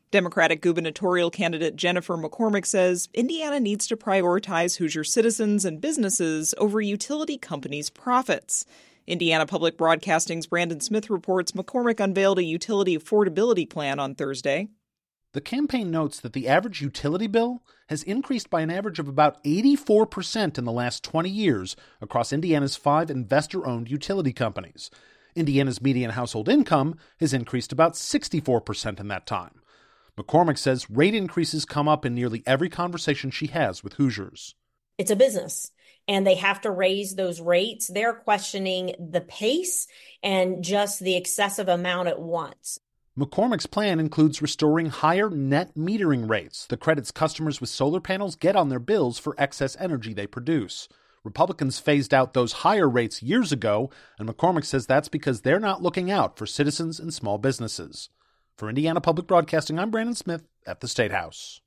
Democratic gubernatorial candidate Jennifer McCormick says Indiana needs to prioritize Hoosier citizens and businesses over utility companies' profits. Indiana Public Broadcasting's Brandon Smith reports McCormick unveiled a utility affordability plan on Thursday. The campaign notes that the average utility bill has increased by an average of about 84% in the last 20 years across Indiana's 5 investor-owned utility companies. Indiana's median household income has increased about 64% in that time. McCormick says rate increases come up in nearly every conversation she has with Hoosiers. It's a business, and they have to raise those rates. They're questioning the pace and just the excessive amount at once. McCormick's plan includes restoring higher net metering rates, the credits customers with solar panels get on their bills for excess energy they produce. Republicans phased out those higher rates years ago, and McCormick says that's because they're not looking out for citizens and small businesses. For Indiana Public Broadcasting, I'm Brandon Smith at the State House.